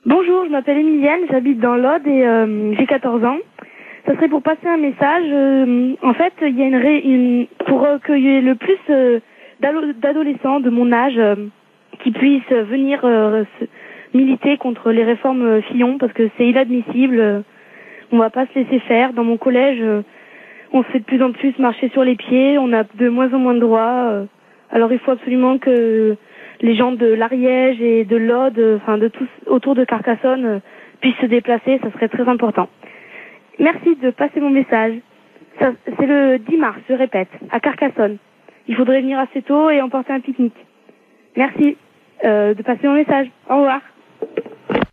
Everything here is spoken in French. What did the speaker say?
Bonjour, je m'appelle Emilienne, j'habite dans l'Aude et j'ai 14 ans. Ça serait pour passer un message. En fait, il y a pour qu'il y ait le plus d'adolescents de mon âge qui puissent venir militer contre les réformes Fillon, parce que c'est inadmissible. On va pas se laisser faire. Dans mon collège, on se fait de plus en plus marcher sur les pieds, on a de moins en moins de droits. Alors il faut absolument que les gens de l'Ariège et de l'Aude, enfin de tous autour de Carcassonne, puissent se déplacer, ça serait très important. Merci de passer mon message. C'est le 10 mars, je répète, à Carcassonne. Il faudrait venir assez tôt et emporter un pique-nique. Merci de passer mon message. Au revoir.